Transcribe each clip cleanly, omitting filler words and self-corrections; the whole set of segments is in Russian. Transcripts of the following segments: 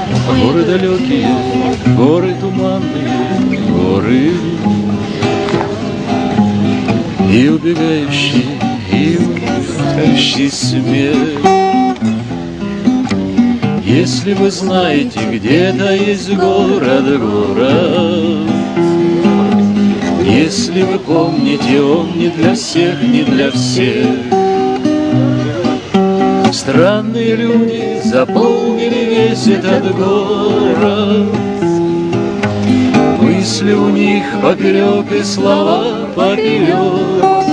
Горы далекие, горы туманные, горы и убегающий смех. Если вы знаете, где-то есть город, если вы помните, он не для всех, не для всех. Странные люди заполнили весь этот город. Мысли у них поперек и слова поперек.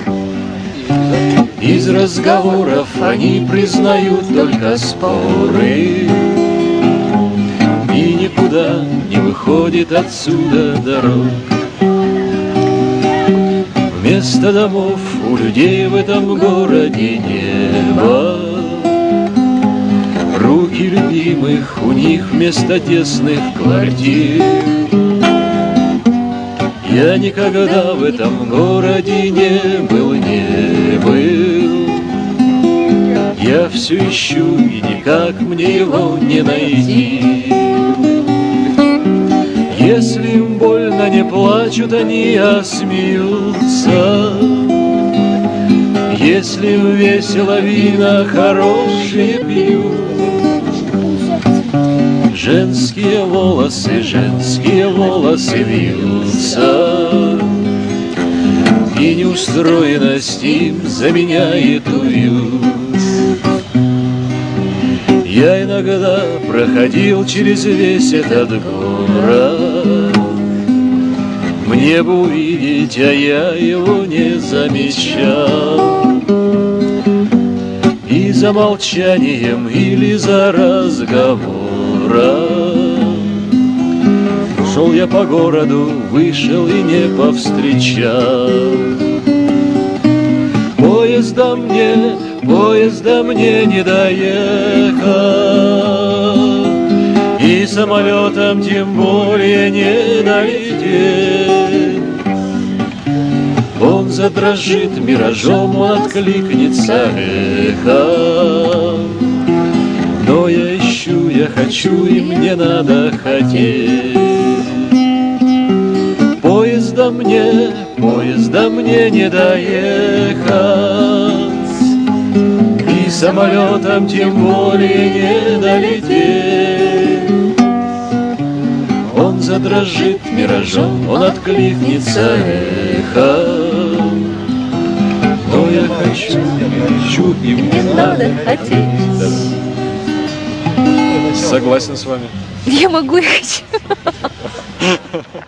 Из разговоров они признают только споры. И никуда не выходит отсюда дорог. Вместо домов у людей в этом городе небо. Руки любимых у них вместо тесных квартир. Я никогда в этом городе не был. Я все ищу, и никак мне его не найти. Если им больно, не плачут они, а смеются. Если им весело, вина хорошие пьют. Женские волосы вьются. И неустроенность им заменяет уют. Я иногда проходил через весь этот город. Мне бы увидеть, а я его не замечал. И за молчанием или за разговором шел я по городу, вышел и не повстречал. Поезда мне не доехать, и самолетом тем более не долететь. Он задрожит миражом, он откликнется эхом. Но я ищу, я хочу, и мне надо хотеть. Поезда мне не доехать, и самолетом тем более не долететь. Он задрожит миражом, он откликнется эхом. Но я хочу, и мне надо хотеть. Согласен с вами. Я могу и хочу.